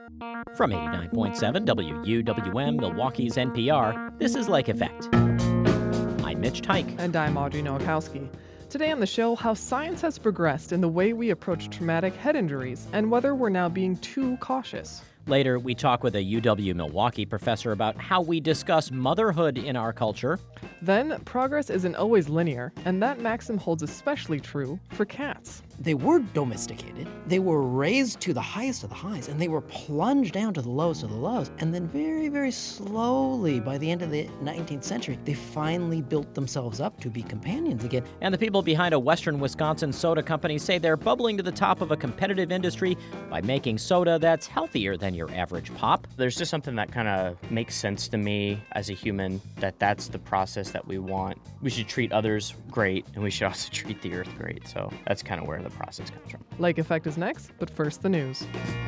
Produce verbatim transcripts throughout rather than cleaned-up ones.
From eighty-nine point seven W U W M, Milwaukee's N P R, this is Lake Effect. I'm Mitch Teich. And I'm Audrey Nowakowski. Today on the show, how science has progressed in the way we approach traumatic head injuries and whether we're now being too cautious. Later, we talk with a U W-Milwaukee professor about how we discuss motherhood in our culture. Then, progress isn't always linear, and that maxim holds especially true for cats. They were domesticated, they were raised to the highest of the highs, and they were plunged down to the lowest of the lows. And then very, very slowly, by the end of the nineteenth century, they finally built themselves up to be companions again. And the people behind a western Wisconsin soda company say they're bubbling to the top of a competitive industry by making soda that's healthier than your average pop. There's just something that kind of makes sense to me as a human, that that's the process that we want. We should treat others great, and we should also treat the earth great. So that's kind of where the process comes from. Lake Effect is next, but first the news.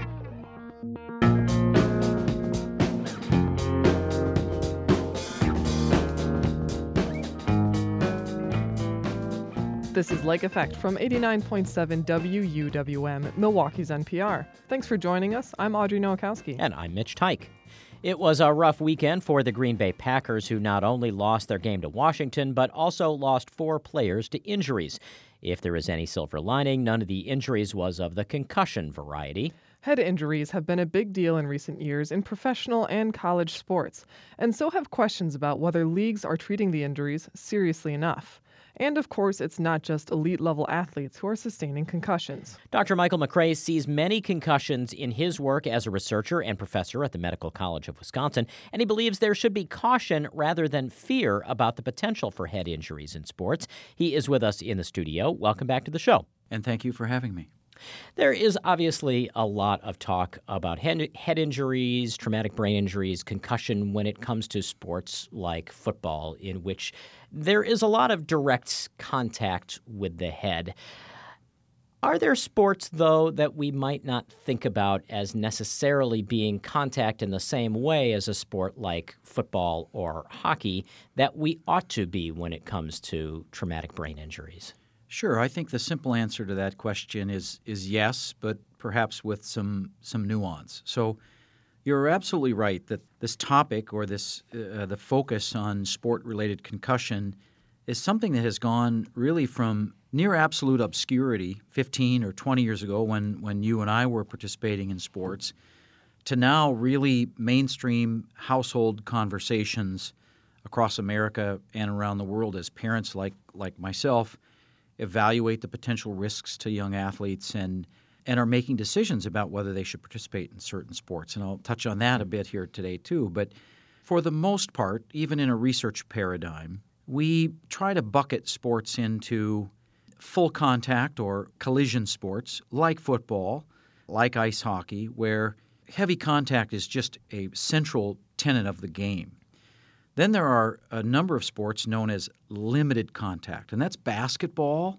This is Lake Effect from eighty-nine point seven W U W M, Milwaukee's N P R. Thanks for joining us. I'm Audrey Nowakowski. And I'm Mitch Teich. It was a rough weekend for the Green Bay Packers, who not only lost their game to Washington, but also lost four players to injuries. If there is any silver lining, none of the injuries was of the concussion variety. Head injuries have been a big deal in recent years in professional and college sports, and so have questions about whether leagues are treating the injuries seriously enough. And of course, it's not just elite-level athletes who are sustaining concussions. Doctor Michael McCrae sees many concussions in his work as a researcher and professor at the Medical College of Wisconsin, and he believes there should be caution rather than fear about the potential for head injuries in sports. He is with us in the studio. Welcome back to the show. And thank you for having me. There is obviously a lot of talk about head, head injuries, traumatic brain injuries, concussion when it comes to sports like football, in which there is a lot of direct contact with the head. Are there sports, though, that we might not think about as necessarily being contact in the same way as a sport like football or hockey that we ought to be when it comes to traumatic brain injuries? Sure. I think the simple answer to that question is is yes, but perhaps with some some nuance. So you're absolutely right that this topic or this uh, the focus on sport-related concussion is something that has gone really from near absolute obscurity fifteen or twenty years ago when, when you and I were participating in sports to now really mainstream household conversations across America and around the world as parents like like myself evaluate the potential risks to young athletes and and are making decisions about whether they should participate in certain sports. And I'll touch on that a bit here today too. But for the most part, even in a research paradigm, we try to bucket sports into full contact or collision sports like football, like ice hockey, where heavy contact is just a central tenet of the game. Then there are a number of sports known as limited contact, and that's basketball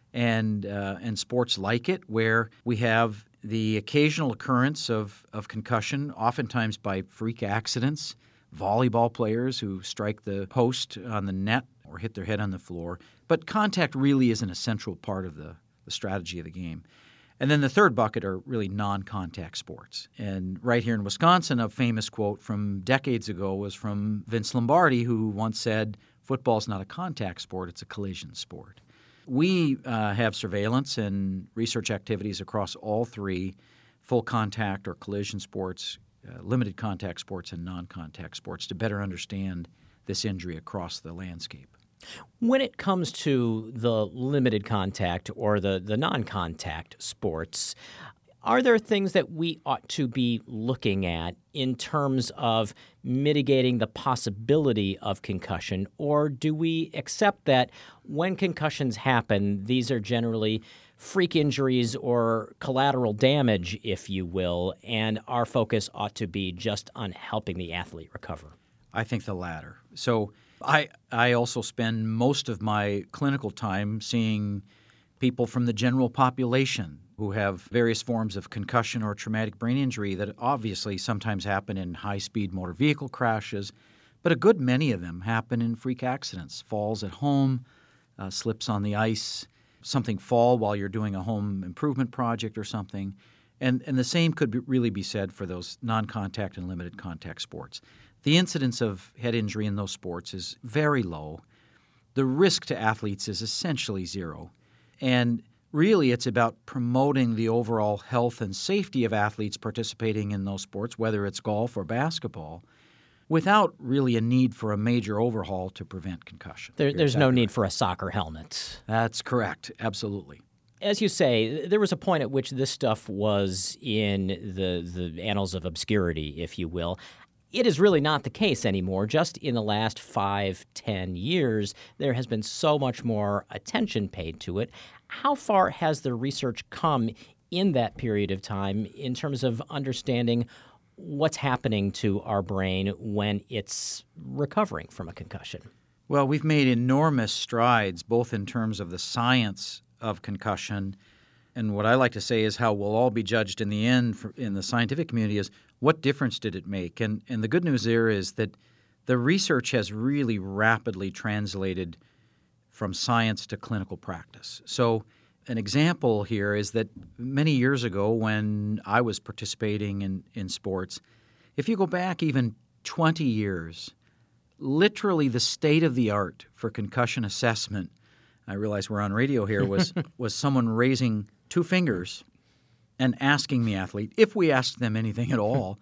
and uh, and sports like it, where we have the occasional occurrence of, of concussion, oftentimes by freak accidents, volleyball players who strike the post on the net or hit their head on the floor. But contact really is an essential part of the, the strategy of the game. And then the third bucket are really non-contact sports. And right here in Wisconsin, a famous quote from decades ago was from Vince Lombardi, who once said, "Football's not a contact sport, it's a collision sport." We uh, have surveillance and research activities across all three, full contact or collision sports, uh, limited contact sports, and non-contact sports to better understand this injury across the landscape. When it comes to the limited contact or the, the non-contact sports, are there things that we ought to be looking at in terms of mitigating the possibility of concussion, or do we accept that when concussions happen, these are generally freak injuries or collateral damage, if you will, and our focus ought to be just on helping the athlete recover? I think the latter. So I I also spend most of my clinical time seeing people from the general population who have various forms of concussion or traumatic brain injury that obviously sometimes happen in high-speed motor vehicle crashes, but a good many of them happen in freak accidents, falls at home, uh, slips on the ice, something fall while you're doing a home improvement project or something. And, and the same could be, really be said for those non-contact and limited contact sports. The incidence of head injury in those sports is very low. The risk to athletes is essentially zero. And really, it's about promoting the overall health and safety of athletes participating in those sports, whether it's golf or basketball, without really a need for a major overhaul to prevent concussion. There, You're there's no exactly need right. for a soccer helmet. That's correct. Absolutely. As you say, there was a point at which this stuff was in the, the annals of obscurity, if you will. It is really not the case anymore. Just in the last five, ten years, there has been so much more attention paid to it. How far has the research come in that period of time in terms of understanding what's happening to our brain when it's recovering from a concussion? Well, we've made enormous strides, both in terms of the science of concussion, and what I like to say is how we'll all be judged in the end for, in the scientific community is what difference did it make? And, and the good news there is that the research has really rapidly translated from science to clinical practice. So an example here is that many years ago when I was participating in, in sports, if you go back even twenty years, literally the state of the art for concussion assessment, I realize we're on radio here, was was someone raising two fingers and asking the athlete, if we asked them anything at all,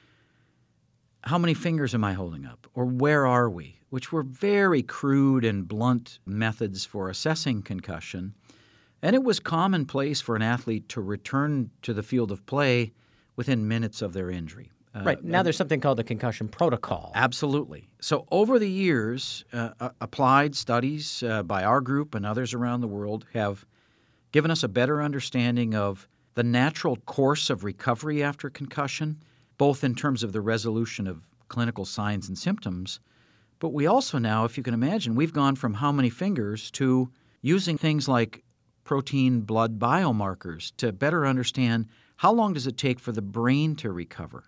how many fingers am I holding up? Or where are we? Which were very crude and blunt methods for assessing concussion. And it was commonplace for an athlete to return to the field of play within minutes of their injury. Uh, Right. Now there's something called the concussion protocol. Absolutely. So over the years, uh, uh, applied studies uh, by our group and others around the world have given us a better understanding of the natural course of recovery after concussion, both in terms of the resolution of clinical signs and symptoms. But we also now, if you can imagine, we've gone from how many fingers to using things like protein blood biomarkers to better understand how long does it take for the brain to recover.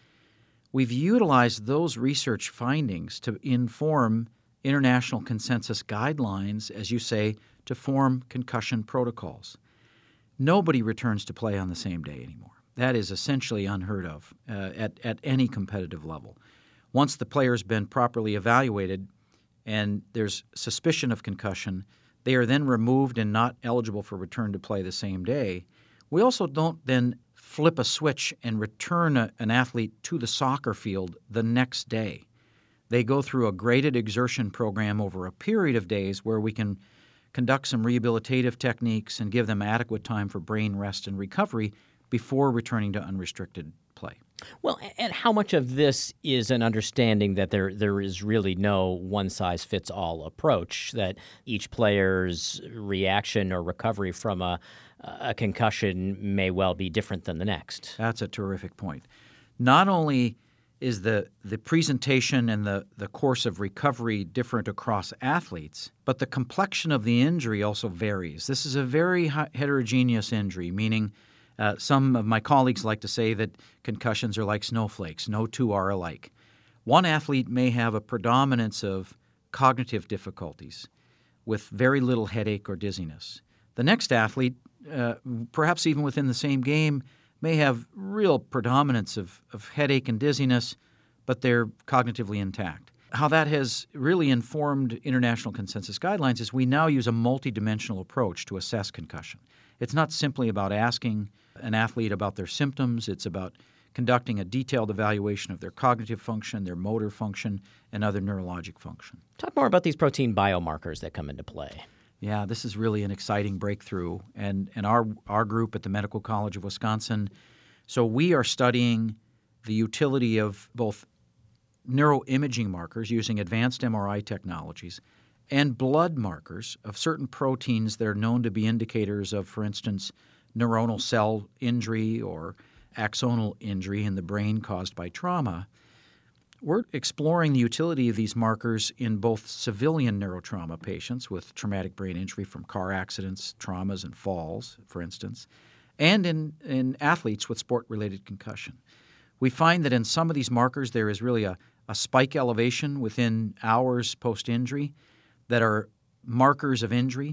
We've utilized those research findings to inform international consensus guidelines, as you say, to form concussion protocols. Nobody returns to play on the same day anymore. That is essentially unheard of uh, at, at any competitive level. Once the player's been properly evaluated and there's suspicion of concussion, they are then removed and not eligible for return to play the same day. We also don't then flip a switch and return a, an athlete to the soccer field the next day. They go through a graded exertion program over a period of days where we can conduct some rehabilitative techniques and give them adequate time for brain rest and recovery before returning to unrestricted play. Well, and how much of this is an understanding that there there is really no one-size-fits-all approach, that each player's reaction or recovery from a, a concussion may well be different than the next? That's a terrific point. Not only is the, the presentation and the, the course of recovery different across athletes, but the complexion of the injury also varies. This is a very heterogeneous injury, meaning uh, some of my colleagues like to say that concussions are like snowflakes. No two are alike. One athlete may have a predominance of cognitive difficulties with very little headache or dizziness. The next athlete, uh, perhaps even within the same game, may have real predominance of, of headache and dizziness, but they're cognitively intact. How that has really informed international consensus guidelines is we now use a multidimensional approach to assess concussion. It's not simply about asking an athlete about their symptoms. It's about conducting a detailed evaluation of their cognitive function, their motor function, and other neurologic function. Talk more about these protein biomarkers that come into play. Yeah, this is really an exciting breakthrough. And, and our, our group at the Medical College of Wisconsin, so we are studying the utility of both neuroimaging markers using advanced M R I technologies and blood markers of certain proteins that are known to be indicators of, for instance, neuronal cell injury or axonal injury in the brain caused by trauma. We're exploring the utility of these markers in both civilian neurotrauma patients with traumatic brain injury from car accidents, traumas, and falls, for instance, and in, in athletes with sport-related concussion. We find that in some of these markers there is really a, a spike elevation within hours post-injury that are markers of injury.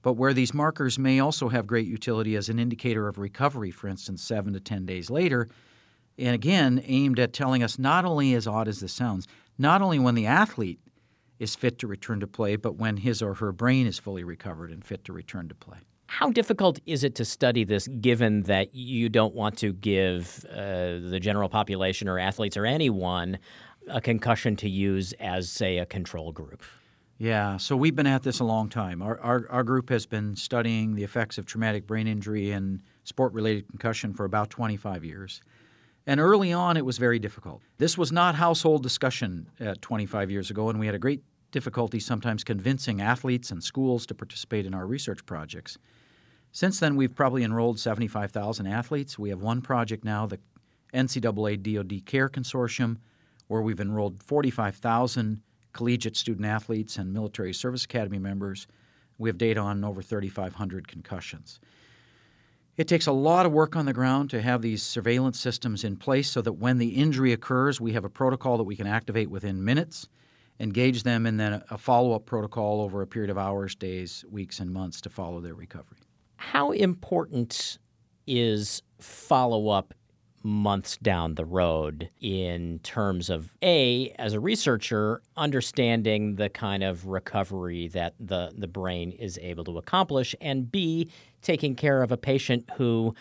but where these markers may also have great utility as an indicator of recovery, for instance, seven to ten days later, and again, aimed at telling us not only, as odd as this sounds, not only when the athlete is fit to return to play, but when his or her brain is fully recovered and fit to return to play. How difficult is it to study this, given that you don't want to give uh, the general population or athletes or anyone a concussion to use as, say, a control group? Yeah, so we've been at this a long time. Our, our, our group has been studying the effects of traumatic brain injury and sport-related concussion for about twenty-five years. And early on, it was very difficult. This was not household discussion uh, twenty-five years ago, and we had a great difficulty sometimes convincing athletes and schools to participate in our research projects. Since then, we've probably enrolled seventy-five thousand athletes. We have one project now, the N C double A D O D CARE Consortium, where we've enrolled forty-five thousand collegiate student athletes and military service academy members. We have data on over thirty-five hundred concussions. It takes a lot of work on the ground to have these surveillance systems in place so that when the injury occurs, we have a protocol that we can activate within minutes, engage them, and then a follow-up protocol over a period of hours, days, weeks, and months to follow their recovery. How important is follow-up months down the road in terms of, A, as a researcher, understanding the kind of recovery that the, the brain is able to accomplish, and B, taking care of a patient who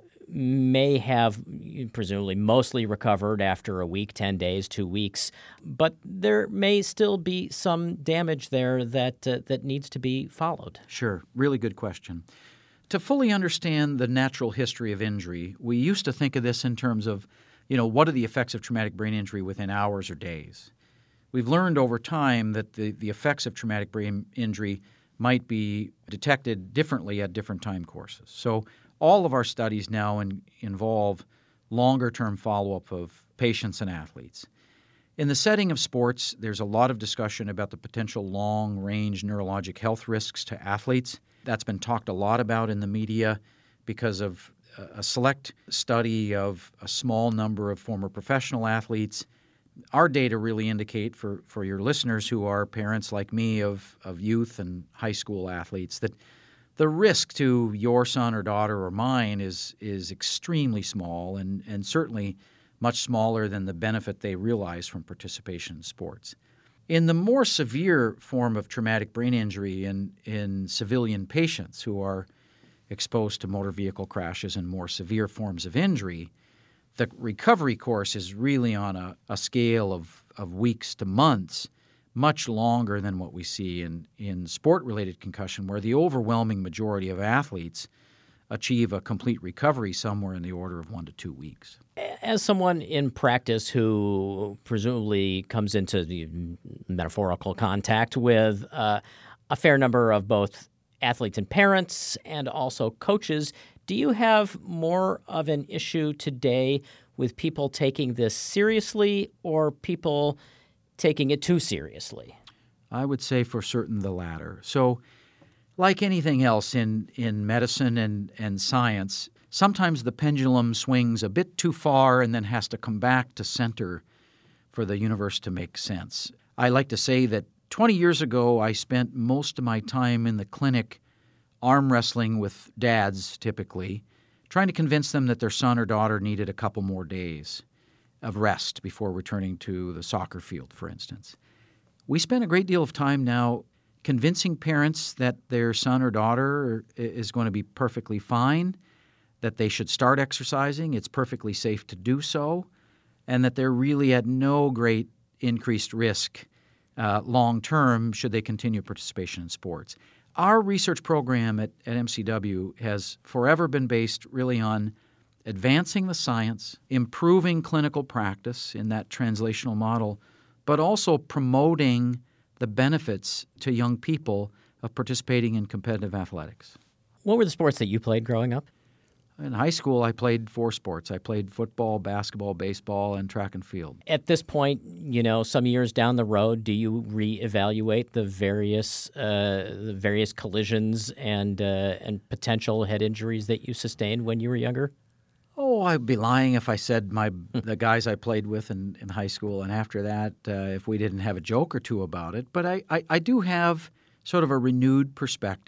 may have presumably mostly recovered after a week, ten days, two weeks, but there may still be some damage there that uh, that needs to be followed? Sure. Really good question. To fully understand the natural history of injury, we used to think of this in terms of, you know, what are the effects of traumatic brain injury within hours or days? We've learned over time that the, the effects of traumatic brain injury might be detected differently at different time courses. So all of our studies now in, involve longer-term follow-up of patients and athletes. In the setting of sports, there's a lot of discussion about the potential long-range neurologic health risks to athletes. That's been talked a lot about in the media because of a select study of a small number of former professional athletes. Our data really indicate for, for your listeners who are parents like me of, of youth and high school athletes that the risk to your son or daughter or mine is is extremely small and, and certainly much smaller than the benefit they realize from participation in sports. In the more severe form of traumatic brain injury in, in civilian patients who are exposed to motor vehicle crashes and more severe forms of injury, the recovery course is really on a, a scale of, of weeks to months, much longer than what we see in, in sport-related concussion, where the overwhelming majority of athletes achieve a complete recovery somewhere in the order of one to two weeks. As someone in practice who presumably comes into the metaphorical contact with uh, a fair number of both athletes and parents and also coaches, do you have more of an issue today with people taking this seriously or people taking it too seriously? I would say for certain the latter. So like anything else in, in medicine and, and science, sometimes the pendulum swings a bit too far and then has to come back to center for the universe to make sense. I like to say that twenty years ago, I spent most of my time in the clinic arm wrestling with dads, typically, trying to convince them that their son or daughter needed a couple more days of rest before returning to the soccer field, for instance. We spend a great deal of time now convincing parents that their son or daughter is going to be perfectly fine, that they should start exercising, it's perfectly safe to do so, and that they're really at no great increased risk uh, long-term should they continue participation in sports. Our research program at, at M C W has forever been based really on advancing the science, improving clinical practice in that translational model, but also promoting the benefits to young people of participating in competitive athletics. What were the sports that you played growing up? In high school, I played four sports. I played football, basketball, baseball, and track and field. At this point, you know, some years down the road, do you reevaluate the various uh, the various collisions and uh, and potential head injuries that you sustained when you were younger? Oh, I'd be lying if I said my the guys I played with in, in high school and after that, uh, if we didn't have a joke or two about it. But I, I, I do have sort of a renewed perspective.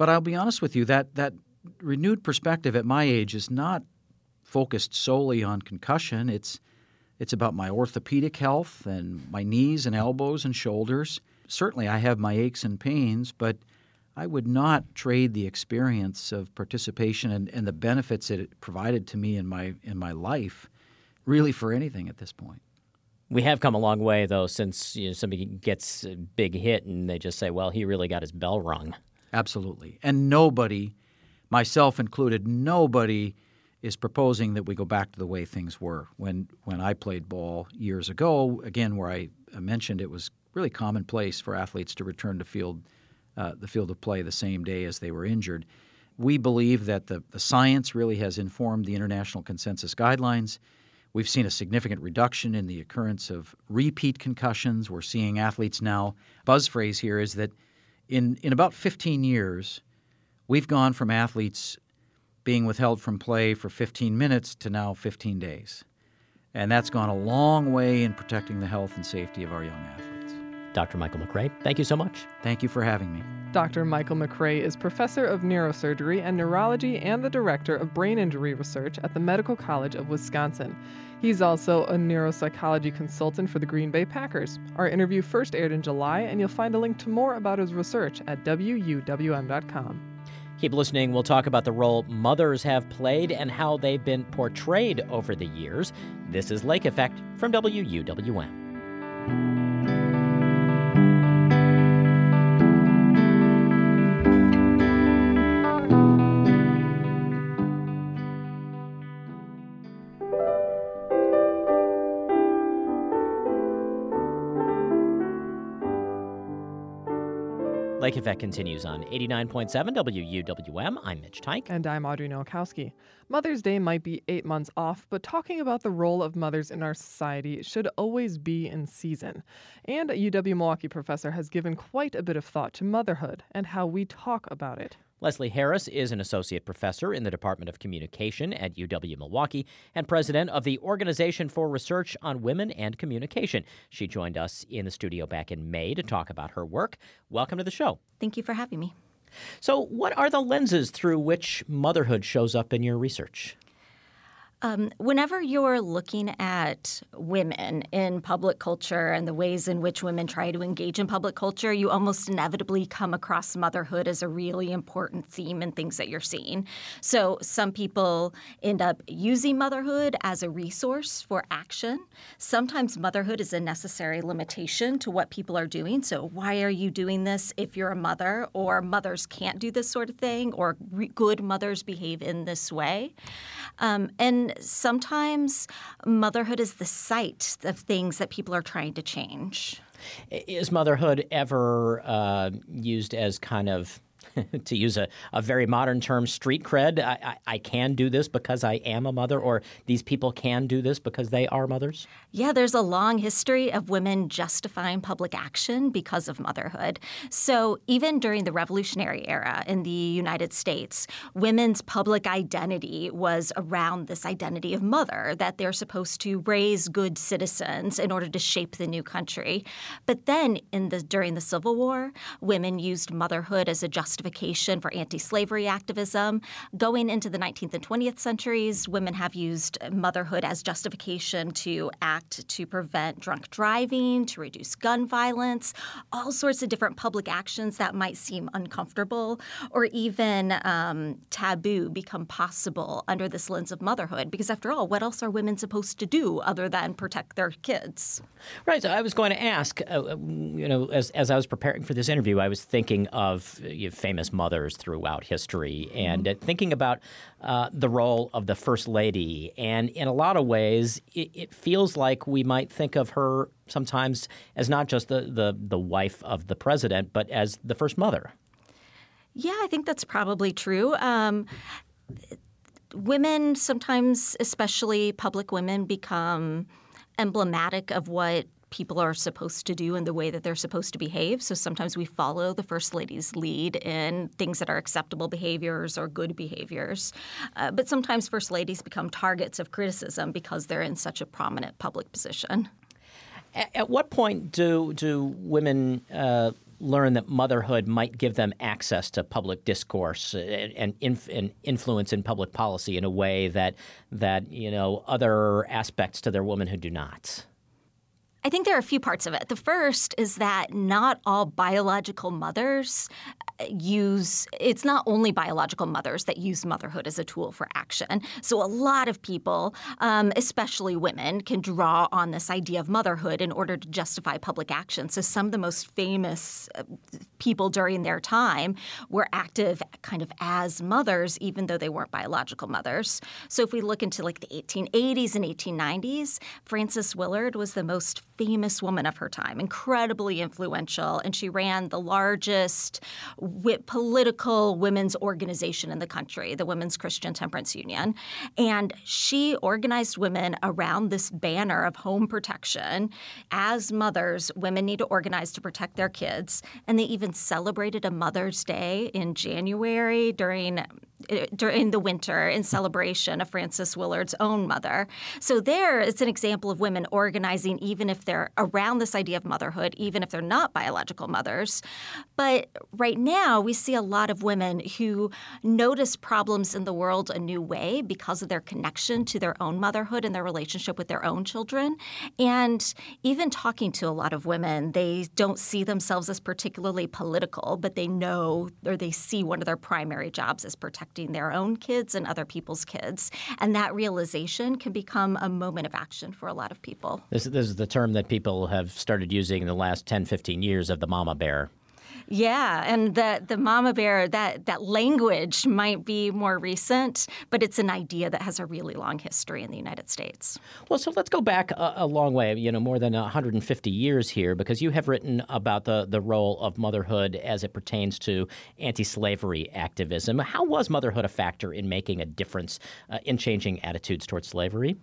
But I'll be honest with you, that that renewed perspective at my age is not focused solely on concussion. It's it's about my orthopedic health and my knees and elbows and shoulders. Certainly I have my aches and pains, but I would not trade the experience of participation and, and the benefits that it provided to me in my in my life really for anything at this point. We have come a long way, though, since you know, somebody gets a big hit and they just say, well, he really got his bell rung. Absolutely. And nobody, myself included, nobody is proposing that we go back to the way things were. When when I played ball years ago, again, where I mentioned it was really commonplace for athletes to return to field, uh, the field of play the same day as they were injured. We believe that the, the science really has informed the international consensus guidelines. We've seen a significant reduction in the occurrence of repeat concussions. We're seeing athletes now. Buzz phrase here is that in, in about fifteen years, we've gone from athletes being withheld from play for fifteen minutes to now fifteen days. And that's gone a long way in protecting the health and safety of our young athletes. Doctor Michael McRae, thank you so much. Thank you for having me. Doctor Michael McRae is professor of neurosurgery and neurology and the director of brain injury research at the Medical College of Wisconsin. He's also a neuropsychology consultant for the Green Bay Packers. Our interview first aired in July, and you'll find a link to more about his research at W U W M dot com. Keep listening. We'll talk about the role mothers have played and how they've been portrayed over the years. This is Lake Effect from W U W M. Lake Effect continues on eighty-nine point seven W U W M. I'm Mitch Teich. And I'm Audrey Nowakowski. Mother's Day might be eight months off, but talking about the role of mothers in our society should always be in season. And a U W-Milwaukee professor has given quite a bit of thought to motherhood and how we talk about it. Leslie Harris is an associate professor in the Department of Communication at U W-Milwaukee and president of the Organization for Research on Women and Communication. She joined us in the studio back in May to talk about her work. Welcome to the show. Thank you for having me. So what are the lenses through which motherhood shows up in your research? Um, whenever you're looking at women in public culture and the ways in which women try to engage in public culture, you almost inevitably come across motherhood as a really important theme in things that you're seeing. So some people end up using motherhood as a resource for action. Sometimes motherhood is a necessary limitation to what people are doing. So why are you doing this if you're a mother? Or mothers can't do this sort of thing, or re- good mothers behave in this way. Um, and sometimes motherhood is the site of things that people are trying to change. Is motherhood ever uh, used as kind of, to use a, a very modern term, street cred? I, I, I can do this because I am a mother, or these people can do this because they are mothers? Yeah, there's a long history of women justifying public action because of motherhood. So even during the Revolutionary era in the United States, women's public identity was around this identity of mother, that they're supposed to raise good citizens in order to shape the new country. But then in the during the Civil War, women used motherhood as a justification for anti-slavery activism. Going into the nineteenth and twentieth centuries, women have used motherhood as justification to act to prevent drunk driving, to reduce gun violence, all sorts of different public actions that might seem uncomfortable or even um, taboo become possible under this lens of motherhood. Because after all, what else are women supposed to do other than protect their kids? Right. So I was going to ask, uh, you know, as, as I was preparing for this interview, I was thinking of you know, famous mothers throughout history and uh, thinking about uh, the role of the First Lady. And in a lot of ways, it, it feels like we might think of her sometimes as not just the, the, the wife of the president, but as the first mother. Yeah, I think that's probably true. Um, women sometimes, especially public women, become emblematic of what people are supposed to do and the way that they're supposed to behave. So sometimes we follow the First Lady's lead in things that are acceptable behaviors or good behaviors. Uh, but sometimes First Ladies become targets of criticism because they're in such a prominent public position. At, at what point do do women uh, learn that motherhood might give them access to public discourse and, and, inf- and influence in public policy in a way that that you know other aspects to their womanhood do not? I think there are a few parts of it. The first is that not all biological mothers use – it's not only biological mothers that use motherhood as a tool for action. So a lot of people, um, especially women, can draw on this idea of motherhood in order to justify public action. So some of the most famous people during their time were active kind of as mothers, even though they weren't biological mothers. So if we look into like the eighteen eighties and eighteen nineties, Frances Willard was the most famous woman of her time, incredibly influential, and she ran the largest wi- political women's organization in the country, the Women's Christian Temperance Union. And she organized women around this banner of home protection. As mothers, women need to organize to protect their kids. And they even celebrated a Mother's Day in January during during the winter in celebration of Frances Willard's own mother. So there, it's an example of women organizing even if they're around this idea of motherhood, even if they're not biological mothers. But right now, we see a lot of women who notice problems in the world a new way because of their connection to their own motherhood and their relationship with their own children. And even talking to a lot of women, they don't see themselves as particularly political, but they know or they see one of their primary jobs as protecting their own kids and other people's kids. And that realization can become a moment of action for a lot of people. This, this is the term that people have started using in the last ten, fifteen years of the mama bear. Yeah, and the the mama bear, that that language might be more recent, but it's an idea that has a really long history in the United States. Well, so let's go back a, a long way, you know, more than one hundred fifty years here, because you have written about the, the role of motherhood as it pertains to anti-slavery activism. How was motherhood a factor in making a difference uh, in changing attitudes towards slavery?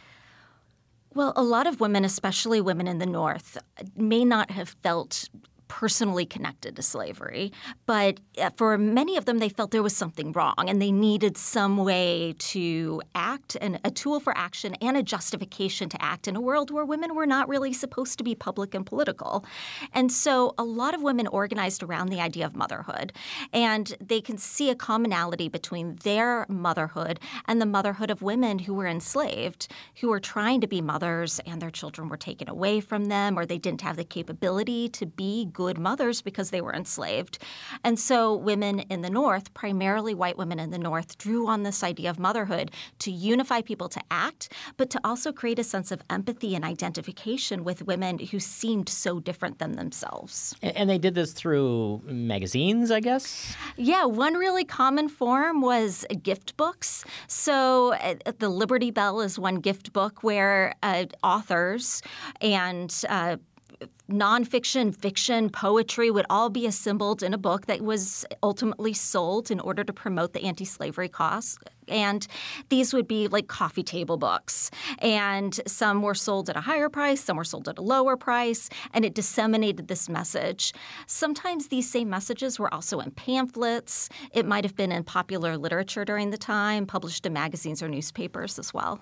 Well, a lot of women, especially women in the North, may not have felt personally connected to slavery. But for many of them, they felt there was something wrong and they needed some way to act, and a tool for action and a justification to act in a world where women were not really supposed to be public and political. And so a lot of women organized around the idea of motherhood, and they can see a commonality between their motherhood and the motherhood of women who were enslaved, who were trying to be mothers and their children were taken away from them, or they didn't have the capability to be good good mothers because they were enslaved. And so women in the North, primarily white women in the North, drew on this idea of motherhood to unify people to act, but to also create a sense of empathy and identification with women who seemed so different than themselves. And they did this through magazines, I guess? Yeah, one really common form was gift books. So uh, the Liberty Bell is one gift book where uh, authors and uh, nonfiction, fiction, poetry would all be assembled in a book that was ultimately sold in order to promote the anti-slavery cause. And these would be like coffee table books. And some were sold at a higher price, some were sold at a lower price, and it disseminated this message. Sometimes these same messages were also in pamphlets. It might have been in popular literature during the time, published in magazines or newspapers as well.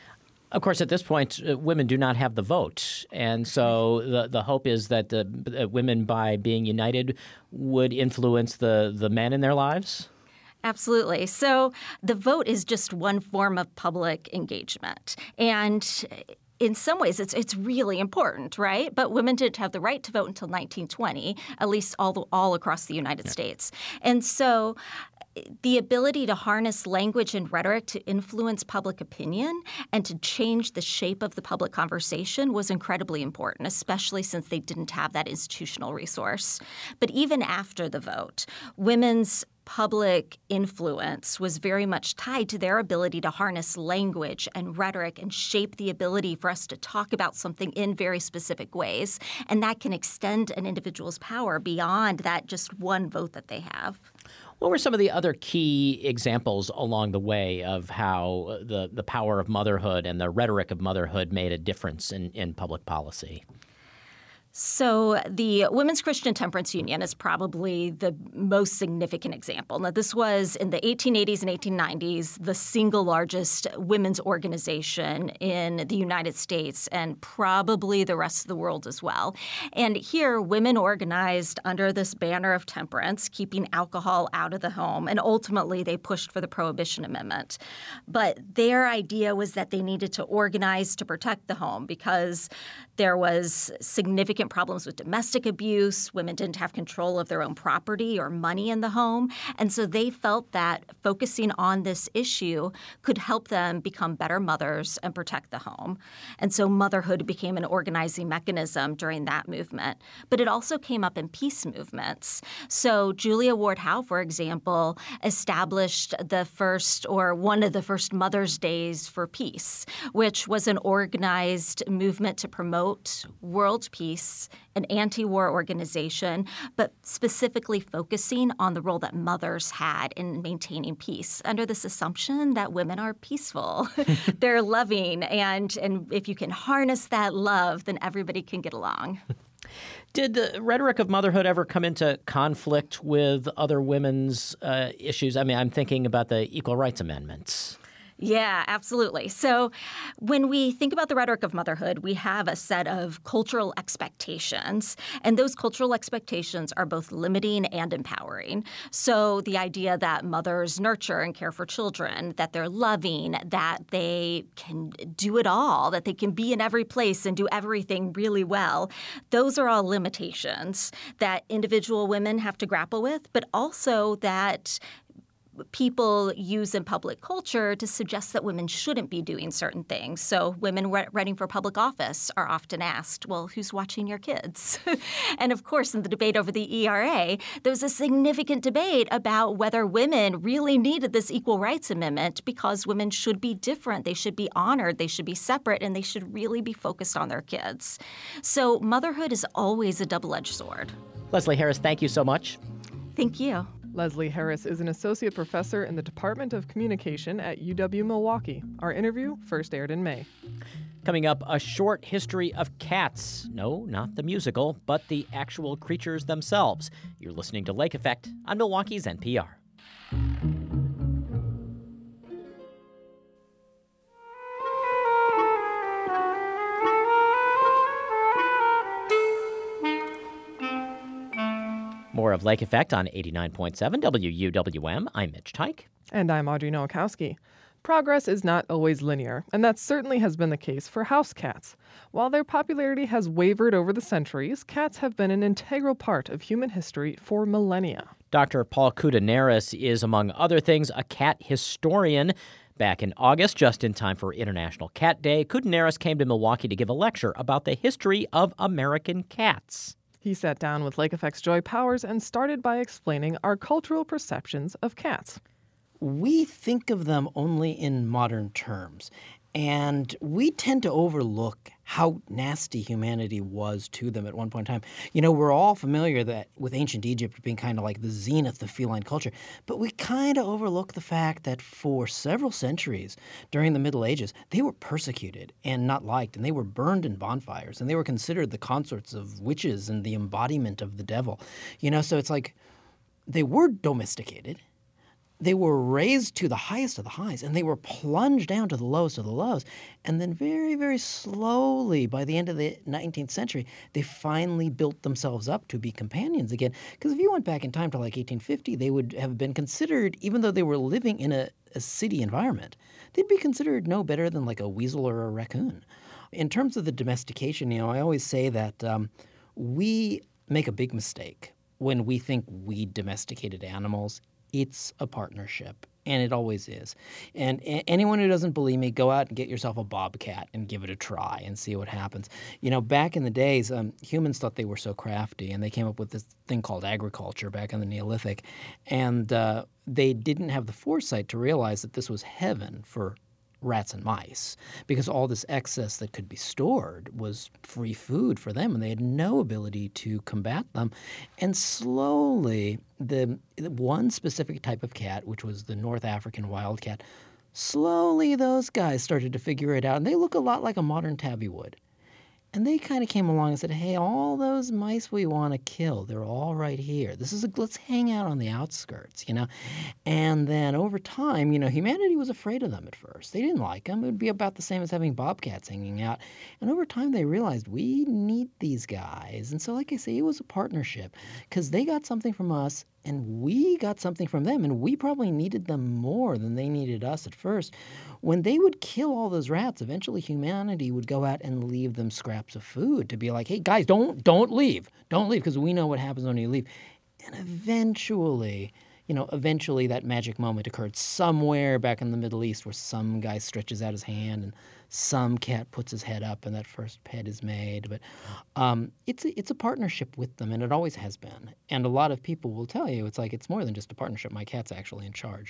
Of course, at this point, uh, women do not have the vote. And so the the hope is that uh, women, by being united, would influence the, the men in their lives? Absolutely. So the vote is just one form of public engagement. And in some ways, it's it's really important, right? But women didn't have the right to vote until nineteen twenty, at least all, all across the United yeah. States. And so the ability to harness language and rhetoric to influence public opinion and to change the shape of the public conversation was incredibly important, especially since they didn't have that institutional resource. But even after the vote, women's public influence was very much tied to their ability to harness language and rhetoric and shape the ability for us to talk about something in very specific ways. And that can extend an individual's power beyond that just one vote that they have. What were some of the other key examples along the way of how the, the power of motherhood and the rhetoric of motherhood made a difference in, in public policy? So the Women's Christian Temperance Union is probably the most significant example. Now, this was in the eighteen eighties and eighteen nineties, the single largest women's organization in the United States and probably the rest of the world as well. And here, women organized under this banner of temperance, keeping alcohol out of the home, and ultimately they pushed for the Prohibition Amendment. But their idea was that they needed to organize to protect the home because there was significant problems with domestic abuse. Women didn't have control of their own property or money in the home. And so they felt that focusing on this issue could help them become better mothers and protect the home. And so motherhood became an organizing mechanism during that movement. But it also came up in peace movements. So Julia Ward Howe, for example, established the first or one of the first Mother's Days for Peace, which was an organized movement to promote world peace, an anti-war organization, but specifically focusing on the role that mothers had in maintaining peace under this assumption that women are peaceful. They're loving, and, and if you can harness that love, then everybody can get along. Did the rhetoric of motherhood ever come into conflict with other women's uh, issues? I mean, I'm thinking about the Equal Rights Amendments. Yeah, absolutely. So when we think about the rhetoric of motherhood, we have a set of cultural expectations, and those cultural expectations are both limiting and empowering. So the idea that mothers nurture and care for children, that they're loving, that they can do it all, that they can be in every place and do everything really well, those are all limitations that individual women have to grapple with, but also that people use in public culture to suggest that women shouldn't be doing certain things. So women re- running for public office are often asked, well, who's watching your kids? And of course, in the debate over the E R A, there was a significant debate about whether women really needed this Equal Rights Amendment because women should be different. They should be honored. They should be separate, and they should really be focused on their kids. So motherhood is always a double-edged sword. Leslie Harris, thank you so much. Thank you. Leslie Harris is an associate professor in the Department of Communication at U W-Milwaukee. Our interview first aired in May. Coming up, a short history of cats. No, not the musical, but the actual creatures themselves. You're listening to Lake Effect on Milwaukee's N P R. More of Lake Effect on eighty-nine point seven W U W M. I'm Mitch Tyke. And I'm Audrey Nowakowski. Progress is not always linear, and that certainly has been the case for house cats. While their popularity has wavered over the centuries, cats have been an integral part of human history for millennia. Doctor Paul Koudounaris is, among other things, a cat historian. Back in August, just in time for International Cat Day, Koudounaris came to Milwaukee to give a lecture about the history of American cats. He sat down with Lake Effect's Joy Powers and started by explaining our cultural perceptions of cats. We think of them only in modern terms, and we tend to overlook how nasty humanity was to them at one point in time. You know, we're all familiar that with ancient Egypt being kind of like the zenith of feline culture, but we kind of overlook the fact that for several centuries during the Middle Ages, they were persecuted and not liked, and they were burned in bonfires, and they were considered the consorts of witches and the embodiment of the devil. You know, so it's like they were domesticated. They were raised to the highest of the highs, and they were plunged down to the lowest of the lows. And then very, very slowly, by the end of the nineteenth century, they finally built themselves up to be companions again. Because if you went back in time to like eighteen fifty, they would have been considered, even though they were living in a, a city environment, they'd be considered no better than like a weasel or a raccoon. In terms of the domestication, you know, I always say that um, we make a big mistake when we think we domesticated animals. It's a partnership, and it always is. And a- anyone who doesn't believe me, go out and get yourself a bobcat and give it a try and see what happens. You know, back in the days, um, humans thought they were so crafty, and they came up with this thing called agriculture back in the Neolithic. And uh, they didn't have the foresight to realize that this was heaven for rats and mice, because all this excess that could be stored was free food for them, and they had no ability to combat them. And slowly, the one specific type of cat, which was the North African wildcat, slowly those guys started to figure it out, and they look a lot like a modern tabby would. And they kind of came along and said, hey, all those mice we want to kill, they're all right here. This is a, let's hang out on the outskirts, you know. And then over time, you know, humanity was afraid of them at first. They didn't like them. It would be about the same as having bobcats hanging out. And over time, they realized we need these guys. And so, like I say, it was a partnership because they got something from us and we got something from them, and we probably needed them more than they needed us at first. When they would kill all those rats, eventually humanity would go out and leave them scraps of food to be like, hey, guys, don't don't leave. Don't leave because we know what happens when you leave. And eventually, you know, eventually that magic moment occurred somewhere back in the Middle East where some guy stretches out his hand and some cat puts his head up and that first pet is made. But um, it's, a, it's a partnership with them, and it always has been. And a lot of people will tell you it's like it's more than just a partnership. My cat's actually in charge.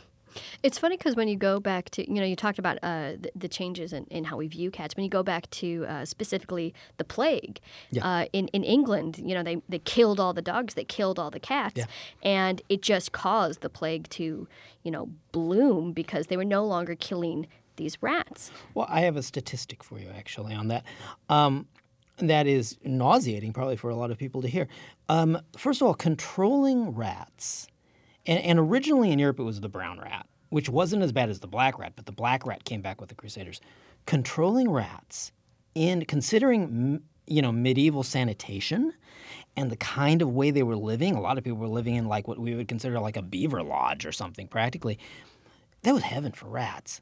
It's funny because when you go back to, you know, you talked about uh, the, the changes in, in how we view cats. When you go back to uh, specifically the plague Yeah. uh, in, in England, you know, they, they killed all the dogs, they killed all the cats, Yeah. and it just caused the plague to, you know, bloom because they were no longer killing these rats. Well, I have a statistic for you, actually, on that. Um, that is nauseating, probably, for a lot of people to hear. Um, first of all, controlling rats, and, and originally in Europe it was the brown rat, which wasn't as bad as the black rat, but the black rat came back with the Crusaders. Controlling rats, in considering you know medieval sanitation and the kind of way they were living, a lot of people were living in like what we would consider like a beaver lodge or something, practically. That was heaven for rats.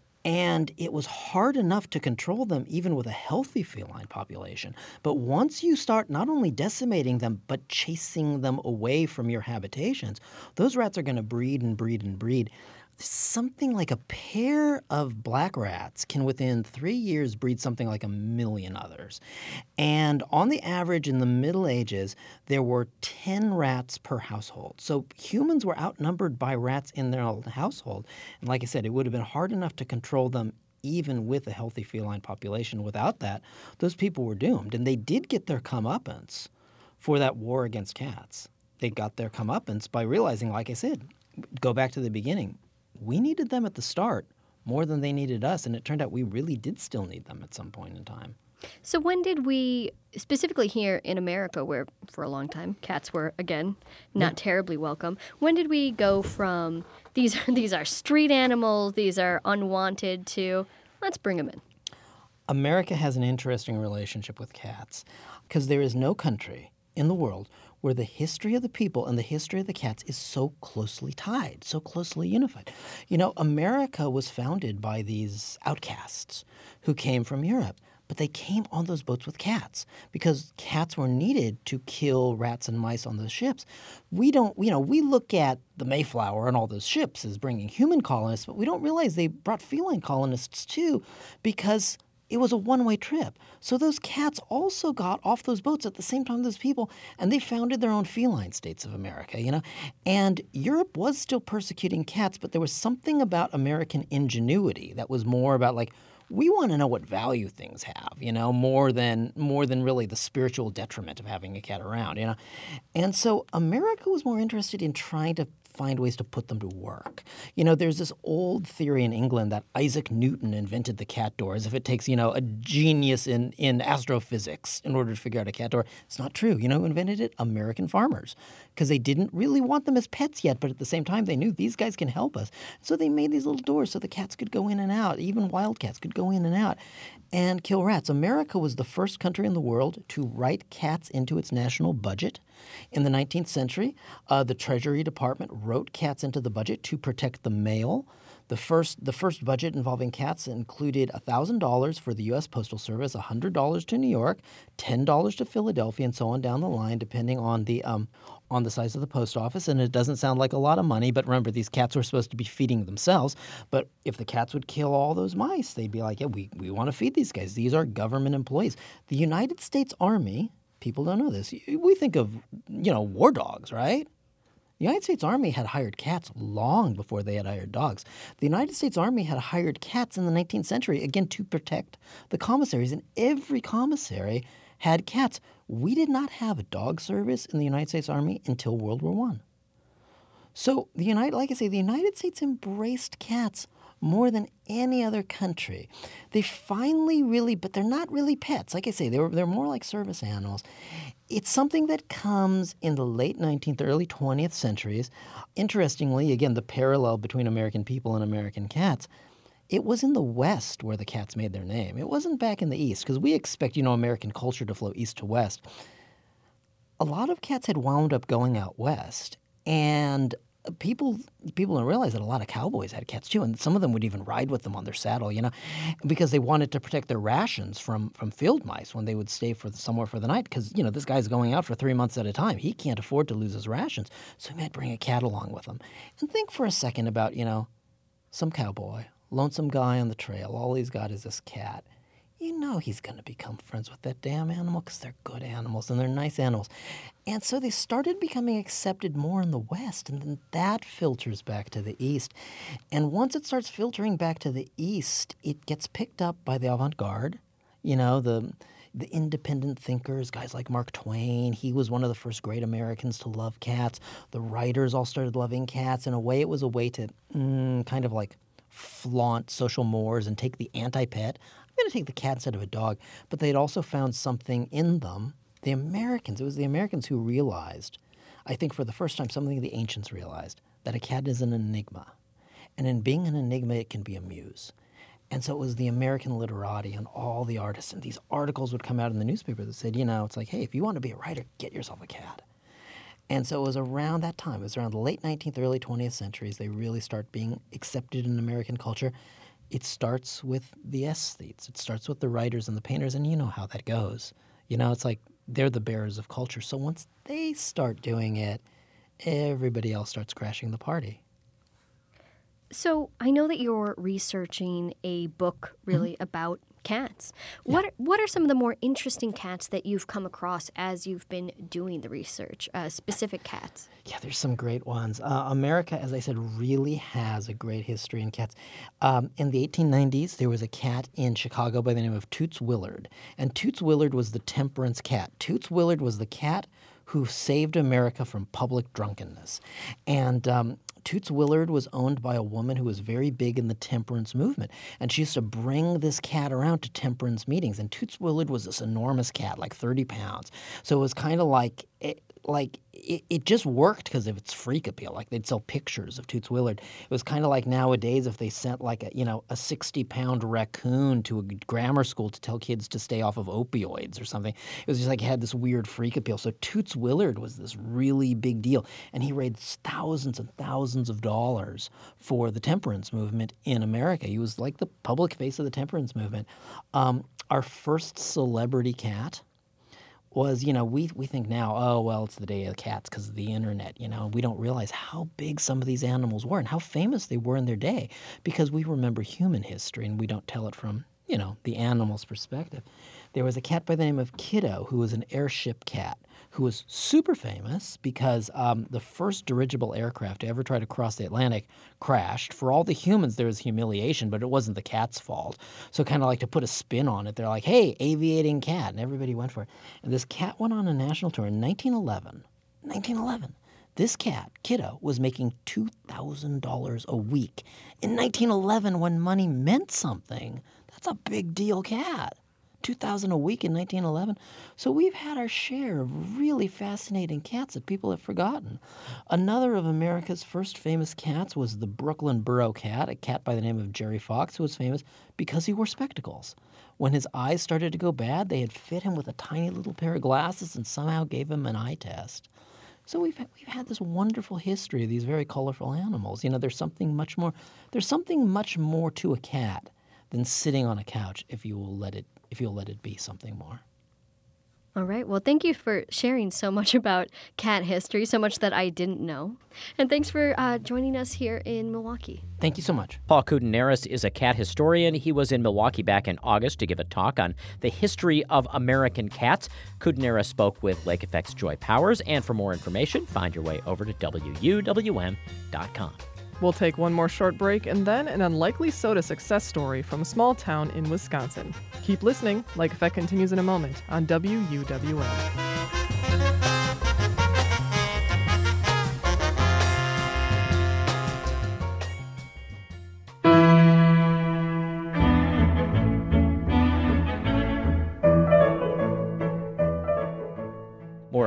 And it was hard enough to control them even with a healthy feline population. But once you start not only decimating them, but chasing them away from your habitations, those rats are going to breed and breed and breed. Something like a pair of black rats can within three years breed something like a million others. And on the average in the Middle Ages, there were ten rats per household. So humans were outnumbered by rats in their own household. And like I said, it would have been hard enough to control them even with a healthy feline population. Without that, those people were doomed. And they did get their comeuppance for that war against cats. They got their comeuppance by realizing, like I said, go back to the beginning, we needed them at the start more than they needed us, and it turned out we really did still need them at some point in time. So when did we, specifically here in America, where for a long time cats were, again, not yeah. terribly welcome, when did we go from these, these are street animals, these are unwanted, to let's bring them in? America has an interesting relationship with cats because there is no country in the world where the history of the people and the history of the cats is so closely tied, so closely unified. You know, America was founded by these outcasts who came from Europe, but they came on those boats with cats because cats were needed to kill rats and mice on those ships. We don't, you know, we look at the Mayflower and all those ships as bringing human colonists, but we don't realize they brought feline colonists too because it was a one-way trip. So those cats also got off those boats at the same time as those people, and they founded their own feline states of America, you know? And Europe was still persecuting cats, but there was something about American ingenuity that was more about, like, we want to know what value things have, you know, more than more than really the spiritual detriment of having a cat around, you know? And so America was more interested in trying to find ways to put them to work. You know, there's this old theory in England that Isaac Newton invented the cat door, as if it takes, you know, a genius in, in astrophysics in order to figure out a cat door. It's not true. You know who invented it? American farmers. Because they didn't really want them as pets yet, but at the same time they knew these guys can help us. So they made these little doors so the cats could go in and out. Even wild cats could go in and out and kill rats. America was the first country in the world to write cats into its national budget. In the nineteenth century, uh, the Treasury Department wrote cats into the budget to protect the mail. The first the first budget involving cats included one thousand dollars for the U S Postal Service, one hundred dollars to New York, ten dollars to Philadelphia, and so on down the line, depending on the um, on the size of the post office. And it doesn't sound like a lot of money, but remember, these cats were supposed to be feeding themselves. But if the cats would kill all those mice, they'd be like, yeah, we, we want to feed these guys. These are government employees. The United States Army, people don't know this. We think of, you know, war dogs, right? The United States Army had hired cats long before they had hired dogs. The United States Army had hired cats in the nineteenth century, again, to protect the commissaries, and every commissary had cats. We did not have a dog service in the United States Army until World War One. So the United, like I say, the United States embraced cats more than any other country. They finally really, but they're not really pets. Like I say, they're, they're more like service animals. It's something that comes in the late nineteenth, early twentieth centuries. Interestingly, again, the parallel between American people and American cats, it was in the West where the cats made their name. It wasn't back in the East, because we expect, you know, American culture to flow east to west. A lot of cats had wound up going out west, and people people don't realize that a lot of cowboys had cats too, and some of them would even ride with them on their saddle, you know, because they wanted to protect their rations from from field mice when they would stay for the, somewhere for the night. Because, you know, this guy's going out for three months at a time. He can't afford to lose his rations, so he might bring a cat along with him. And think for a second about, you know, some cowboy, lonesome guy on the trail. All he's got is this cat. You know he's going to become friends with that damn animal because they're good animals and they're nice animals. And so they started becoming accepted more in the West, and then that filters back to the East. And once it starts filtering back to the East, it gets picked up by the avant-garde, you know, the the independent thinkers, guys like Mark Twain. He was one of the first great Americans to love cats. The writers all started loving cats. In a way, it was a way to mm, kind of like flaunt social mores and take the anti-pet. I'm going to take the cat instead of a dog. But they'd also found something in them. The Americans, it was the Americans who realized, I think for the first time, something the ancients realized, that a cat is an enigma. And in being an enigma, it can be a muse. And so it was the American literati and all the artists. And these articles would come out in the newspaper that said, you know, it's like, hey, if you want to be a writer, get yourself a cat. And so it was around that time, it was around the late nineteenth, early twentieth centuries, they really start being accepted in American culture. It starts with the aesthetes. It starts with the writers and the painters, and you know how that goes. You know, it's like they're the bearers of culture. So once they start doing it, everybody else starts crashing the party. So I know that you're researching a book really mm-hmm. about cats. What yeah. what are some of the more interesting cats that you've come across as you've been doing the research, uh, specific cats? Yeah, there's some great ones. Uh, America, as I said, really has a great history in cats. Um, in the eighteen nineties, there was a cat in Chicago by the name of Toots Willard. And Toots Willard was the temperance cat. Toots Willard was the cat who saved America from public drunkenness. And um, Toots Willard was owned by a woman who was very big in the temperance movement. And she used to bring this cat around to temperance meetings. And Toots Willard was this enormous cat, like thirty pounds. So it was kind of like... It, like it, it just worked because of its freak appeal. Like they'd sell pictures of Toots Willard. It was kind of like nowadays if they sent like a you know a sixty pound raccoon to a grammar school to tell kids to stay off of opioids or something. It was just like it had this weird freak appeal. So Toots Willard was this really big deal, and he raised thousands and thousands of dollars for the temperance movement in America. He was like the public face of the temperance movement. Um, our first celebrity cat was, you know, we we think now, oh, well, it's the day of the cats because of the internet, you know. We don't realize how big some of these animals were and how famous they were in their day because we remember human history and we don't tell it from, you know, the animal's perspective. There was a cat by the name of Kiddo who was an airship cat who was super famous because um, the first dirigible aircraft to ever try to cross the Atlantic crashed. For all the humans, there was humiliation, but it wasn't the cat's fault. So kind of like to put a spin on it, they're like, hey, aviating cat, and everybody went for it. And this cat went on a national tour in nineteen eleven. nineteen eleven. This cat, Kiddo, was making two thousand dollars a week. In nineteen eleven, when money meant something, that's a big deal cat. two thousand dollars a week in nineteen eleven. So we've had our share of really fascinating cats that people have forgotten. Another of America's first famous cats was the Brooklyn Borough Cat, a cat by the name of Jerry Fox, who was famous because he wore spectacles. When his eyes started to go bad, they had fit him with a tiny little pair of glasses and somehow gave him an eye test. So we've we've had this wonderful history of these very colorful animals. You know, there's something much more there's something much more to a cat than sitting on a couch if you will let it if you'll let it be something more. All right. Well, thank you for sharing so much about cat history, so much that I didn't know. And thanks for uh, joining us here in Milwaukee. Thank you so much. Paul Koudounaris is a cat historian. He was in Milwaukee back in August to give a talk on the history of American cats. Koudounaris spoke with Lake Effect's Joy Powers. And for more information, find your way over to W U W M dot com. We'll take one more short break and then an unlikely soda success story from a small town in Wisconsin. Keep listening. Lake Effect continues in a moment on W U W M.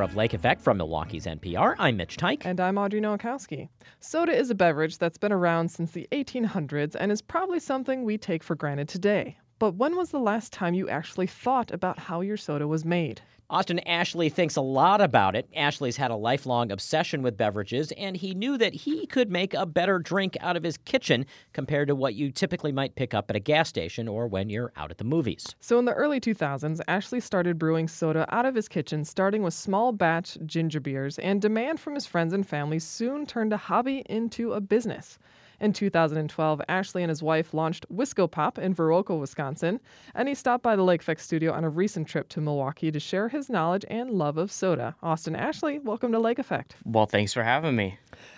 of Lake Effect from Milwaukee's N P R. I'm Mitch Tyke. And I'm Audrey Nowakowski. Soda is a beverage that's been around since the eighteen hundreds and is probably something we take for granted today. But when was the last time you actually thought about how your soda was made? Austin Ashley thinks a lot about it. Ashley's had a lifelong obsession with beverages, and he knew that he could make a better drink out of his kitchen compared to what you typically might pick up at a gas station or when you're out at the movies. So in the early two thousands, Ashley started brewing soda out of his kitchen, starting with small batch ginger beers, and demand from his friends and family soon turned a hobby into a business. In two thousand twelve, Ashley and his wife launched Wisco Pop in Viroqua, Wisconsin, and he stopped by the Lake Effect studio on a recent trip to Milwaukee to share his knowledge and love of soda. Austin Ashley, welcome to Lake Effect. Well, thanks for having me.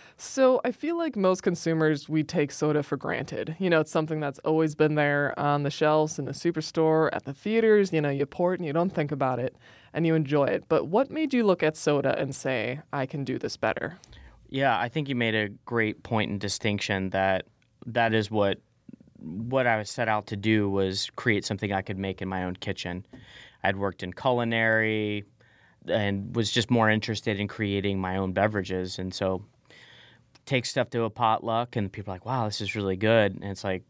So I feel like most consumers, we take soda for granted. You know, it's something that's always been there on the shelves in the superstore, at the theaters. You know, you pour it and you don't think about it and you enjoy it. But what made you look at soda and say, I can do this better? Yeah, I think you made a great point and distinction that that is what what I was set out to do was create something I could make in my own kitchen. I'd worked in culinary and was just more interested in creating my own beverages. And so take stuff to a potluck and people are like, wow, this is really good. And it's like,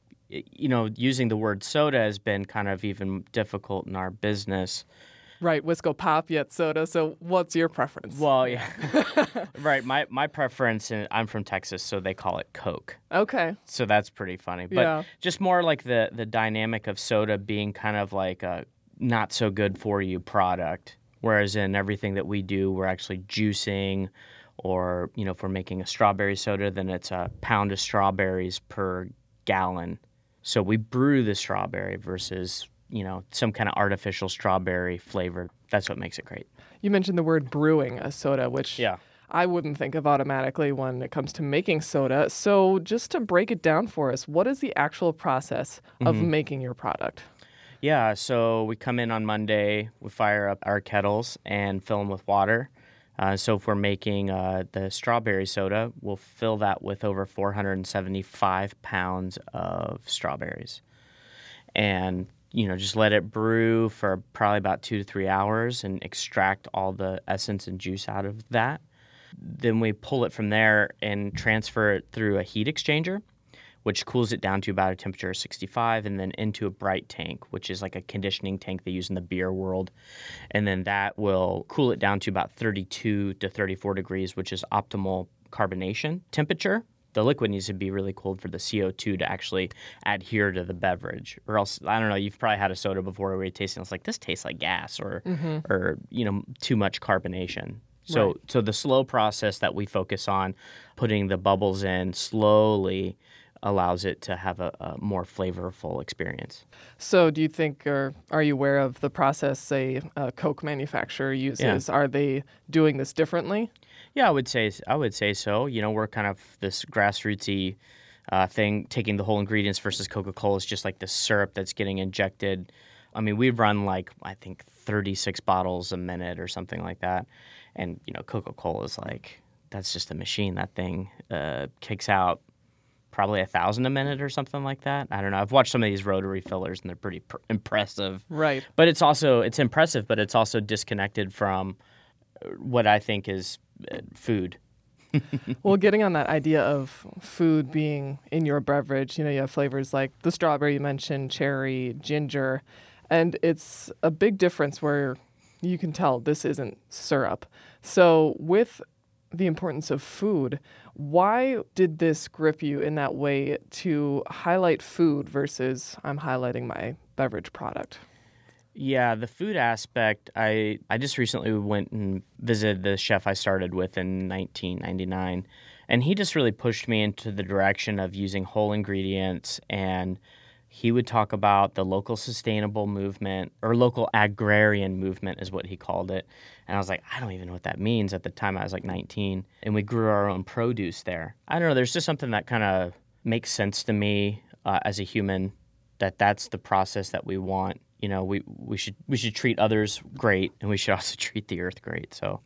you know, using the word soda has been kind of even difficult in our business. Right, Wisco Pop, yet soda. So what's your preference? Well, yeah. Right, my, my preference, and I'm from Texas, so they call it Coke. Okay. So that's pretty funny. But Yeah. just more like the, the dynamic of soda being kind of like a not so good for you product. Whereas in everything that we do, we're actually juicing, or, you know, if we're making a strawberry soda, then it's a pound of strawberries per gallon. So we brew the strawberry versus, you know, some kind of artificial strawberry flavor. That's what makes it great. You mentioned the word brewing a soda, which Yeah. I wouldn't think of automatically when it comes to making soda. So just to break it down for us, what is the actual process of Mm-hmm. making your product? Yeah, so we come in on Monday, we fire up our kettles and fill them with water. Uh, so if we're making uh, the strawberry soda, we'll fill that with over four hundred seventy-five pounds of strawberries. And, you know, just let it brew for probably about two to three hours and extract all the essence and juice out of that. Then we pull it from there and transfer it through a heat exchanger, which cools it down to about a temperature of sixty-five, and then into a bright tank, which is like a conditioning tank they use in the beer world. And then that will cool it down to about thirty-two to thirty-four degrees, which is optimal carbonation temperature. The liquid needs to be really cold for the C O two to actually adhere to the beverage. Or else, I don't know, you've probably had a soda before where you taste it and it's like, this tastes like gas or, Mm-hmm. or you know, too much carbonation. So, Right. so the slow process that we focus on, putting the bubbles in slowly, allows it to have a, a more flavorful experience. So do you think, or are you aware of the process, say, a Coke manufacturer uses? Are they doing this differently? Yeah, I would say I would say so. You know, we're kind of this grassrootsy uh, thing, taking the whole ingredients versus Coca-Cola is just like the syrup that's getting injected. I mean, we run like, I think, thirty-six bottles a minute or something like that. And, you know, Coca-Cola is like, that's just a machine. That thing uh, kicks out probably a thousand a minute or something like that. I don't know. I've watched some of these rotary fillers and they're pretty pr- impressive. Right. But it's also, it's impressive, but it's also disconnected from what I think is uh, food. Well, getting on that idea of food being in your beverage, you know, you have flavors like the strawberry you mentioned, cherry, ginger, and it's a big difference where you can tell this isn't syrup. So with the importance of food, why did this grip you in that way to highlight food versus I'm highlighting my beverage product? Yeah, the food aspect, I, I just recently went and visited the chef I started with in nineteen ninety-nine, and he just really pushed me into the direction of using whole ingredients, and he would talk about the local sustainable movement, or local agrarian movement is what he called it. And I was like, I don't even know what that means. At the time, I was like nineteen, and we grew our own produce there. I don't know, there's just something that kind of makes sense to me uh, as a human, that that's the process that we want. You know, we, we should we should treat others great, and we should also treat the earth great. So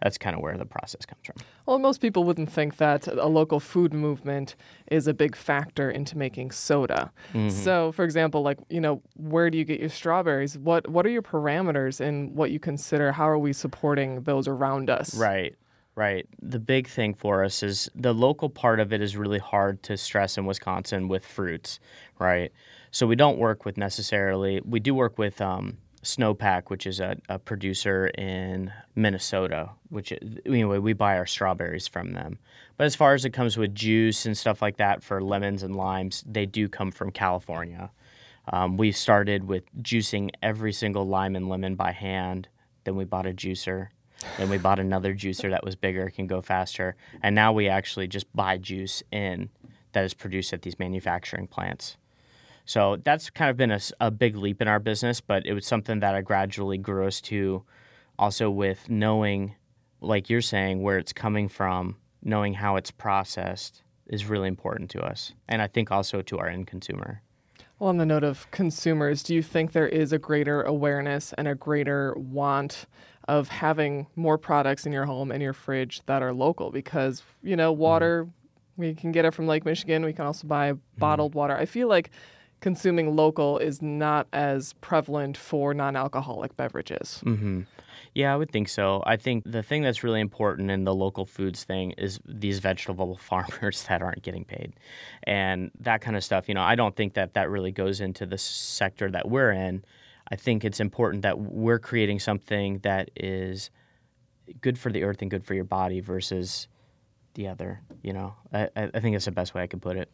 that's kind of where the process comes from. Well, most people wouldn't think that a local food movement is a big factor into making soda. Mm-hmm. So, for example, like, you know, where do you get your strawberries? What what are your parameters in what you consider? How are we supporting those around us? Right, right. The big thing for us is the local part of it is really hard to stress in Wisconsin with fruits, right? So we don't work with necessarily, we do work with um, Snowpack, which is a, a producer in Minnesota, which anyway, we buy our strawberries from them. But as far as it comes with juice and stuff like that for lemons and limes, they do come from California. Um, we started with juicing every single lime and lemon by hand. Then we bought a juicer. Then we bought another juicer that was bigger, can go faster. And now we actually just buy juice in that is produced at these manufacturing plants. So that's kind of been a, a big leap in our business, but it was something that I gradually grew us to. Also with knowing, like you're saying, where it's coming from, knowing how it's processed is really important to us. And I think also to our end consumer. Well, on the note of consumers, do you think there is a greater awareness and a greater want of having more products in your home and your fridge that are local? Because, you know, water, mm-hmm. we can get it from Lake Michigan. We can also buy bottled mm-hmm. water. I feel like consuming local is not as prevalent for non-alcoholic beverages. Mm-hmm. Yeah, I would think so. I think the thing that's really important in the local foods thing is these vegetable farmers that aren't getting paid and that kind of stuff. You know, I don't think that that really goes into the sector that we're in. I think it's important that we're creating something that is good for the earth and good for your body versus the other. You know, I, I think it's the best way I could put it.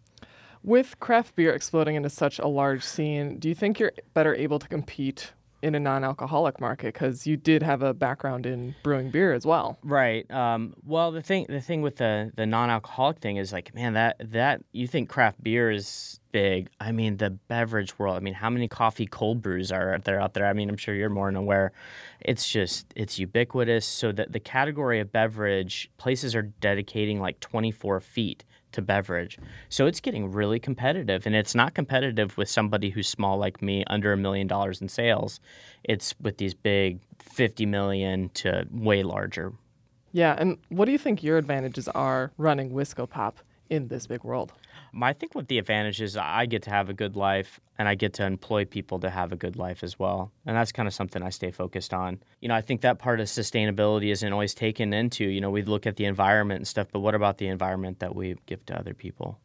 With craft beer exploding into such a large scene, do you think you're better able to compete in a non-alcoholic market? Because you did have a background in brewing beer as well. Right. Um, well, the thing the thing with the, the non-alcoholic thing is like, man, that that you think craft beer is big. I mean, the beverage world. I mean, how many coffee cold brews are there out there? I mean, I'm sure you're more than aware. It's just it's ubiquitous. So that the category of beverage, places are dedicating like twenty-four feet to beverage. So it's getting really competitive, and it's not competitive with somebody who's small like me, under a million dollars in sales. It's with these big fifty million to way larger. Yeah, and what do you think your advantages are running Whiskopop in this big world? I think what the advantage is, I get to have a good life, and I get to employ people to have a good life as well. And that's kind of something I stay focused on. You know, I think that part of sustainability isn't always taken into, you know, we look at the environment and stuff, but what about the environment that we give to other people?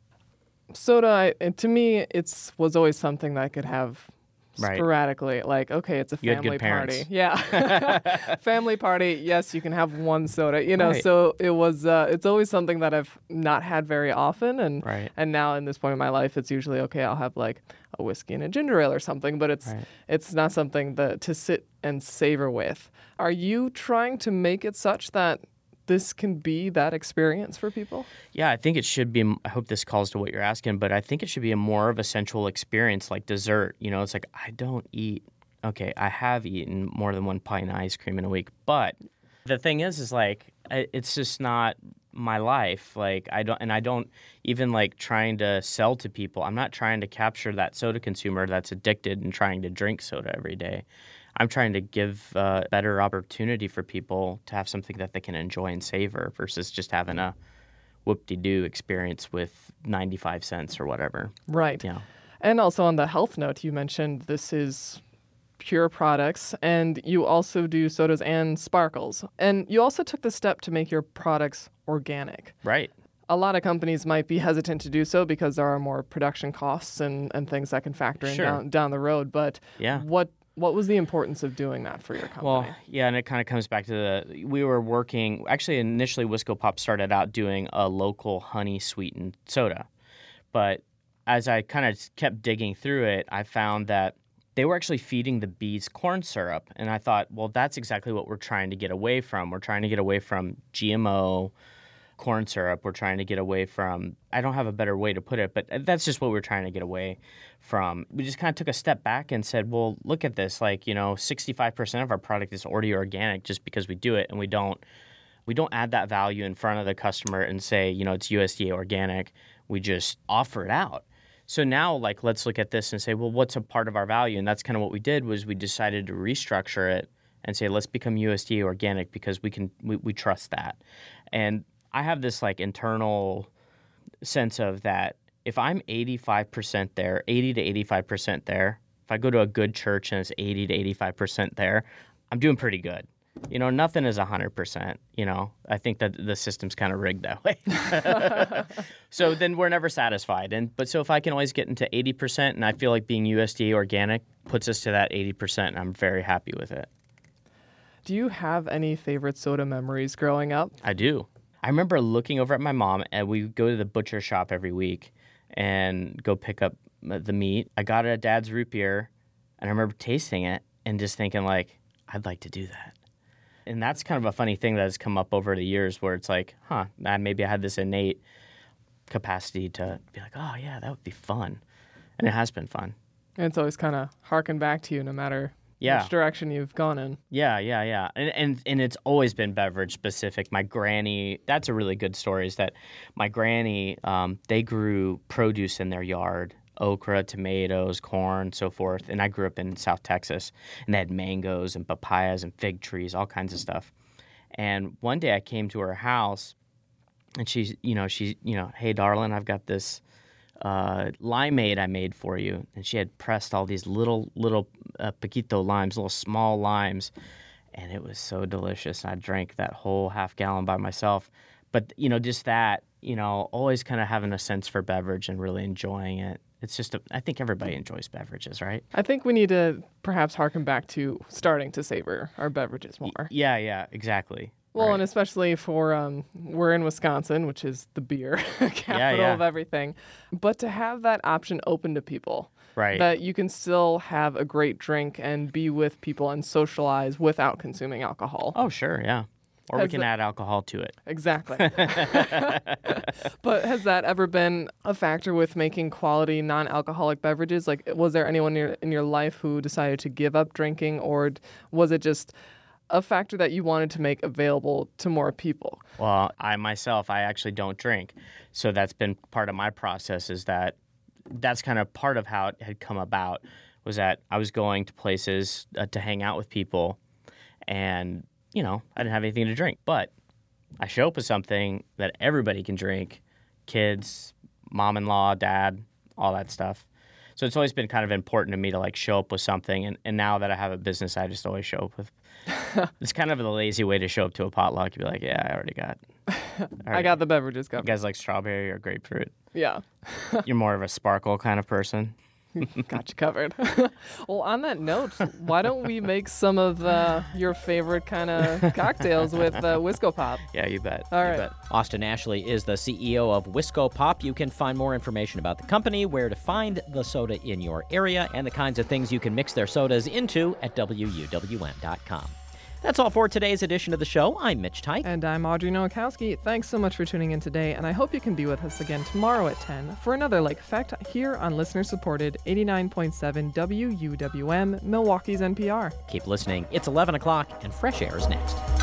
Soda, I, to me, it's was always something that I could have Right. sporadically. Like, okay, it's a You had family good parents. party. Yeah. Family party. Yes, you can have one soda, you know, Right. so it was, uh, it's always something that I've not had very often. And, Right. and now in this point in my life, it's usually, okay, I'll have like a whiskey and a ginger ale or something, but it's, Right. it's not something that to sit and savor with. Are you trying to make it such that this can be that experience for people? Yeah, I think it should be. I hope this calls to what you're asking, but I think it should be a more of a sensual experience like dessert. You know, it's like, I don't eat. Okay, I have eaten more than one pint of ice cream in a week, but the thing is, is like, it's just not my life. Like, I don't, and I don't even like trying to sell to people. I'm not trying to capture that soda consumer that's addicted and trying to drink soda every day. I'm trying to give a better opportunity for people to have something that they can enjoy and savor versus just having a whoop-de-doo experience with ninety-five cents or whatever. Right. Yeah. And also on the health note, you mentioned this is pure products, and you also do sodas and sparkles. And you also took the step to make your products organic. Right. A lot of companies might be hesitant to do so because there are more production costs and, and things that can factor in Sure. down, down the road. But Yeah. what What was the importance of doing that for your company? Well, yeah, and it kind of comes back to the, we were working, actually initially Whiskopop started out doing a local honey sweetened soda. But as I kind of kept digging through it, I found that they were actually feeding the bees corn syrup. And I thought, well, that's exactly what we're trying to get away from. We're trying to get away from G M O corn syrup. We're trying to get away from, I don't have a better way to put it, but that's just what we're trying to get away from. We just kind of took a step back and said, well, look at this. Like, you know, sixty-five percent of our product is already organic just because we do it, and we don't we don't add that value in front of the customer and say, you know, it's U S D A organic. We just offer it out. So now, like, let's look at this and say, well, what's a part of our value? And that's kind of what we did, was we decided to restructure it and say, let's become U S D A organic because we can we, we trust that. And I have this like internal sense of that if I'm eighty-five percent there, eighty to eighty-five percent there, if I go to a good church and it's eighty to eighty-five percent there, I'm doing pretty good. You know, nothing is one hundred percent, you know. I think that the system's kind of rigged that way. So then we're never satisfied. And But so if I can always get into eighty percent, and I feel like being U S D A organic puts us to that eighty percent, and I'm very happy with it. Do you have any favorite soda memories growing up? I do. I remember looking over at my mom, and we go to the butcher shop every week and go pick up the meat. I got it at Dad's Root Beer, and I remember tasting it and just thinking, like, I'd like to do that. And that's kind of a funny thing that has come up over the years where it's like, huh, maybe I had this innate capacity to be like, oh, yeah, that would be fun. And it has been fun. And it's always kind of harken back to you no matter Yeah. which direction you've gone in. Yeah, yeah, yeah. And, and and it's always been beverage specific. My granny, that's a really good story, is that my granny, um, they grew produce in their yard, okra, tomatoes, corn, so forth. And I grew up in South Texas, and they had mangoes and papayas and fig trees, all kinds of stuff. And one day I came to her house, and she's, you know, she's, you know, hey, darling, I've got this uh, limeade I made for you. And she had pressed all these little, little uh, Paquito limes, little small limes. And it was so delicious. I drank that whole half gallon by myself. But, you know, just that, you know, always kind of having a sense for beverage and really enjoying it. It's just, a, I think everybody enjoys beverages, right? I think we need to perhaps harken back to starting to savor our beverages more. Yeah, yeah, exactly. Well, Right. and especially for, um, we're in Wisconsin, which is the beer capital yeah. of everything. But to have that option open to people, Right. that you can still have a great drink and be with people and socialize without consuming alcohol. Oh, sure, yeah. Or we Has can the- add alcohol to it. Exactly. But has that ever been a factor with making quality non-alcoholic beverages? Like, was there anyone in your, in your life who decided to give up drinking, or d- was it just a factor that you wanted to make available to more people? Well, I myself, I actually don't drink. So that's been part of my process, is that that's kind of part of how it had come about, was that I was going to places uh, to hang out with people, and, you know, I didn't have anything to drink. But I show up with something that everybody can drink, kids, mom-in-law, dad, all that stuff. So it's always been kind of important to me to, like, show up with something. And, and now that I have a business, I just always show up with. It's kind of the lazy way to show up to a potluck. You'd be like, yeah, I already got. I got the beverages You covered. guys like strawberry or grapefruit? Yeah. You're more of a sparkle kind of person. Got you covered. Well, on that note, why don't we make some of uh, your favorite kind of cocktails with uh, Wisco Pop? Yeah, you bet. All you right. bet. Austin Ashley is the C E O of Wisco Pop. You can find more information about the company, where to find the soda in your area, and the kinds of things you can mix their sodas into at W U W M dot com. That's all for today's edition of the show. I'm Mitch Tyke. And I'm Audrey Nowakowski. Thanks so much for tuning in today, and I hope you can be with us again tomorrow at ten for another Lake Effect here on listener-supported eighty-nine point seven W U W M, Milwaukee's N P R. Keep listening. It's eleven o'clock, and Fresh Air is next.